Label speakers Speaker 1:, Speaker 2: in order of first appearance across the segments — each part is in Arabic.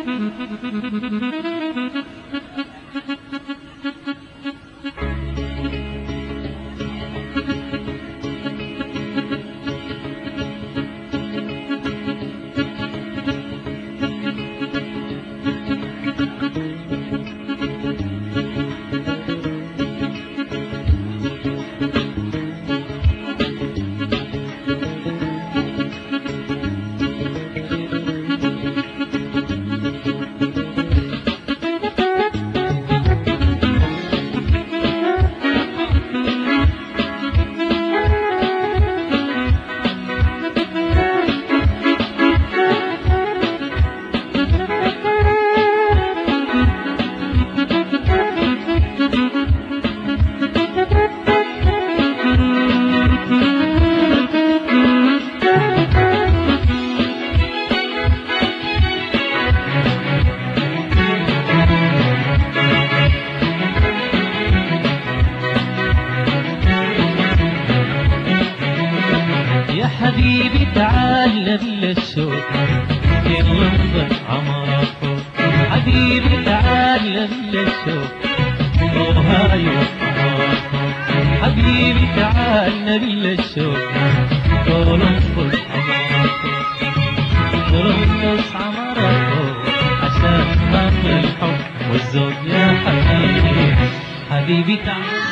Speaker 1: حبيبي تعال للشوق ينظر عمرك حبيبي تعال للشوق وهاي حبيبي تعال للشوق وننظر وننظر عمرك عشان نار الحب والزوج يا حبيبي حبيبي تعال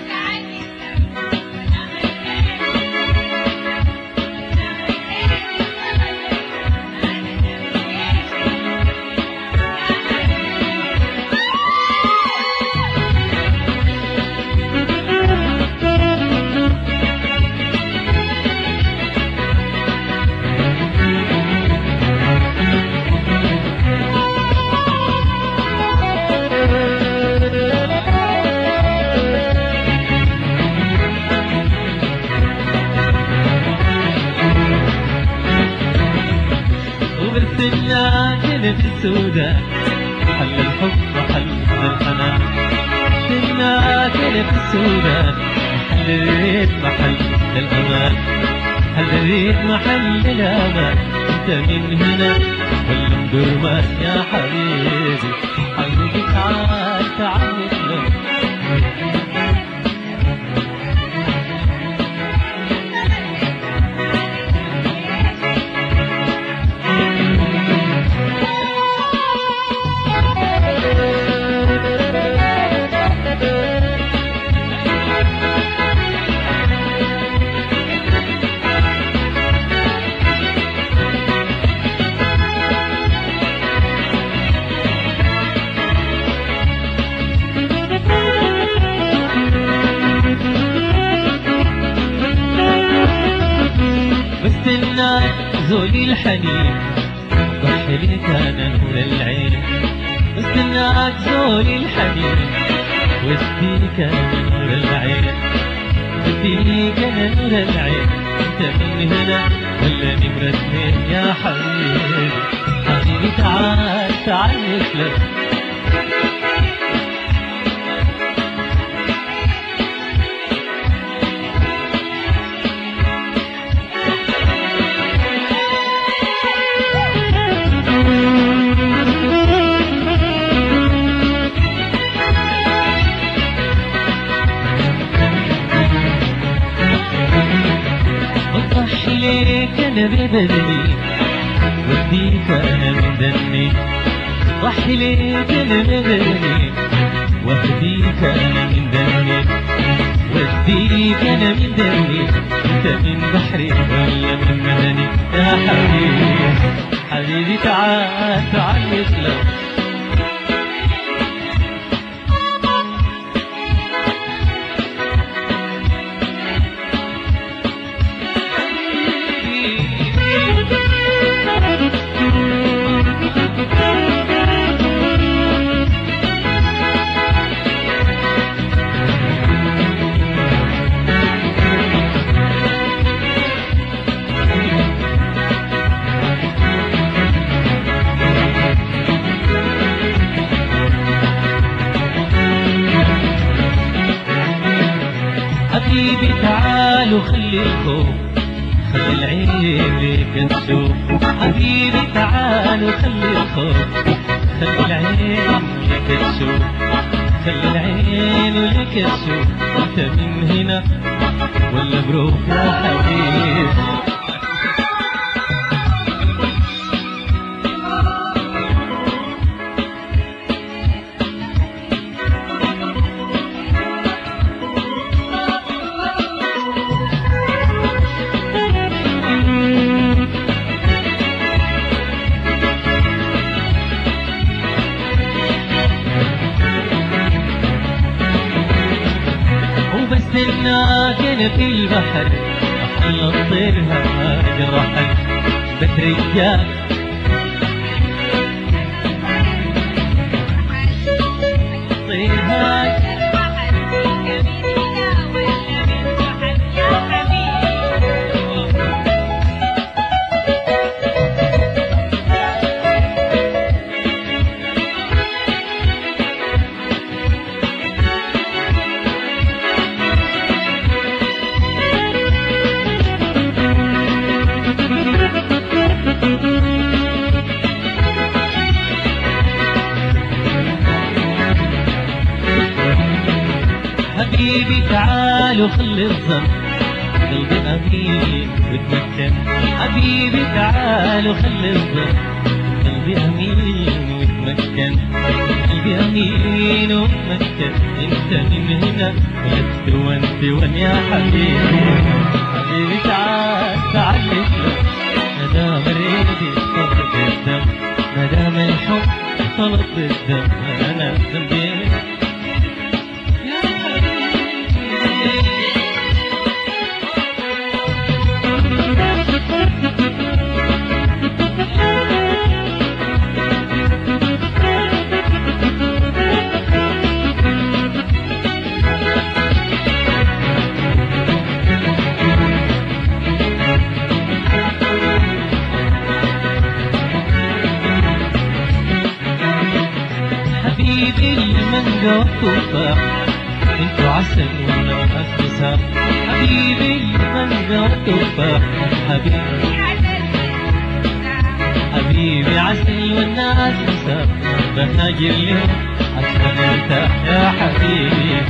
Speaker 1: كنا في السودان حل الحب محل الحنان كنا في السودان حليت محل الأمان حليت محل الأمان أنت من هنا ولا مدرمان يا حبيبي حبيبي تعال تعال نسلم زولي الحنين ضحي لك انا نور العين استناك زولي الحنين واسقيك انا نور العين اديك انا نور العين انت من هنا ولا نمرة اثنين يا حبيبي حبيبي تعال تعال نسلم ليك انا ببدني وديك انا من دمي ضحي ليك انا ببدني وفديك انا من دمي وديك انا من دمي انت من بحري ولا من مدني يا حبيبي حبيبي تعال تعال نسلم حبيبي تعال وخلي الخوف خلي العين ليك تشوف حبيبي تعال وخلي الخوف عليك الشوق انت من هنا ولا بروح يا حبيبي. وبستناك انا في البحر احل الطيرها جرحك بترجاك طيرها حبيبي تعال وخلي الظن قلبي أمين وتمكن. حبيبي تعال وخلي الظن قلبي أمين وتمكن. قلبي أمين وتمكن. انت من هنا ولست وانت يا حبيبي. حبيبي تعال تعال نشرب مدام ريدي طلب الدم. مدام الحب طلب الدم أنا ذنبي حبيبي المانجا والتفاح انتو عسل والناس مساء. حبيبي المانجا والتفاح حبيبي عسل والناس مساء. بهاجر اليوم عشان ارتاح يا حبيبي.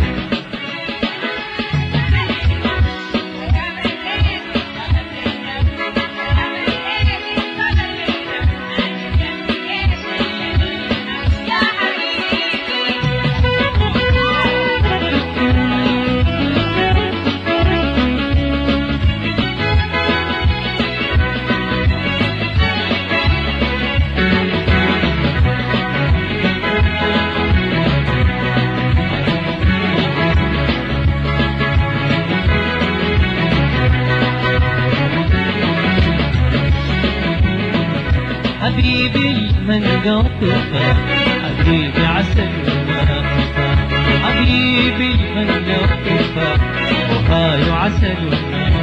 Speaker 1: حبيبي المانجا والتفاح حبيبي عسل والناس مساء. حبيبي المانجا والتفاح وهاي عسل والناس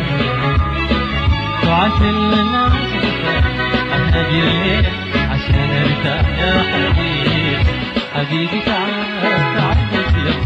Speaker 1: وعسل والناس مساء. أنا الليل عشان ارتاح يا حبيبي. حبيبي تعال تعال نسلم.